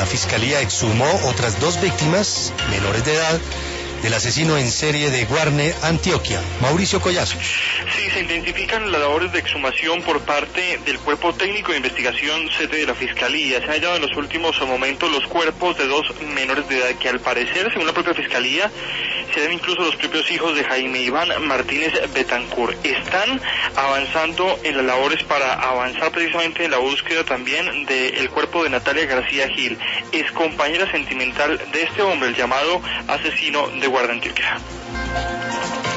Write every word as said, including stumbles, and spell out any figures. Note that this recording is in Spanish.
Fiscalía exhumó otras dos víctimas, menores de edad, del asesino en serie de Guarne, Antioquia. Mauricio Collazo. Sí, se intensifican las labores de exhumación por parte del Cuerpo Técnico de Investigación C T de la Fiscalía. Se han hallado en los últimos momentos los cuerpos de dos menores de edad que, al parecer, según la propia Fiscalía, serán incluso los propios hijos de Jaime Iván Martínez Betancourt. Están avanzando en las labores para avanzar precisamente en la búsqueda también del cuerpo de Natalia García Gil, ex compañera sentimental de este hombre, el llamado asesino de Guarne, Antioquia.